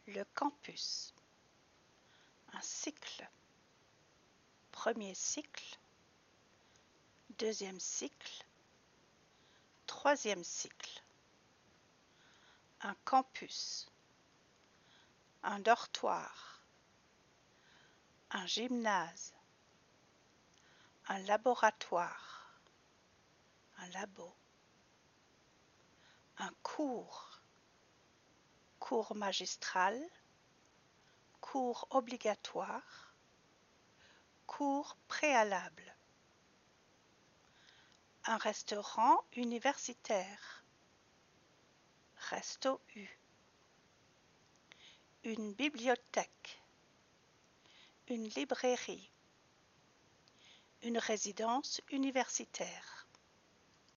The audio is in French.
Le campus. Un cycle. Premier cycle, deuxième cycle, troisième cycle. Un campus. Un dortoir. Un gymnase. Un laboratoire. Un labo. Un cours. Cours magistral. Cours obligatoire. Cours préalable. Un restaurant universitaire. Resto U. Une bibliothèque. Une librairie. Une résidence universitaire.